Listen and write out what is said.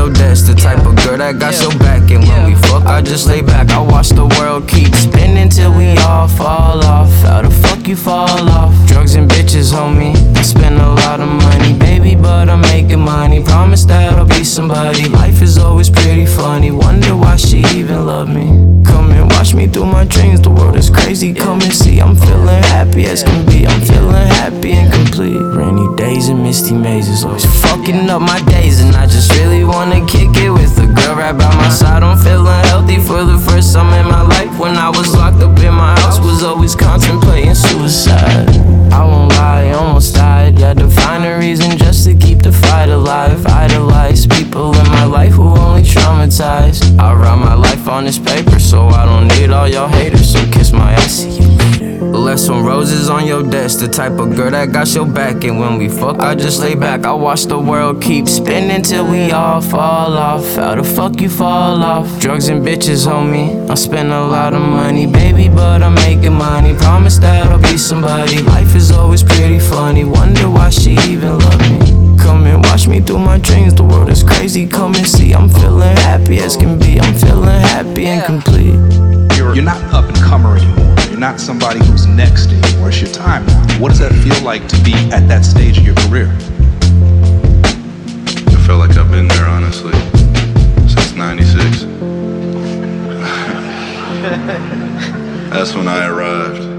your desk, the type of girl that got your back. And when we fuck, I just lay back. I watch the world keep spinning till we all fall off. How the fuck you fall off? Drugs and bitches, homie. I spend a lot of money, baby, but I'm making money. Promise that I'll be somebody. Life is always pretty funny. Wonder why she even love me. Come and watch me through my dreams. The world is crazy, come and see. I'm feeling happy as can be. I'm feeling happy and complete. Rainy days and misty mazes, always fucking up my days. And I just really wanna kick it with a girl right by my side. I'm feeling healthy for the first time in my life. When I was locked up in my house, was always contemplating suicide. I won't lie, almost died. Had to find a reason just to keep the fight alive. Idolize people in my life who only traumatize. I write my life on this paper, so I don't need all y'all haters. So kiss my ass, see you later. Left some roses on your desk, the type of girl that got your back. And when we fuck, I just lay back. I watch the world keep spinning till we all fall off. How the fuck you fall off? Drugs and bitches, homie. I spend a lot of money, baby, but I'm making money. Promise that I'll be somebody. Life is always pretty funny. Wonder why she even love me. Come and watch me through my dreams. The world is crazy, come and see. I'm feeling happy as can be. I'm feeling happy and complete. You're not up and comer anymore. You're not somebody who's next anymore. It's your time now. What does that feel like to be at that stage of your career? I feel like I've been there, honestly, since '96. That's when I arrived.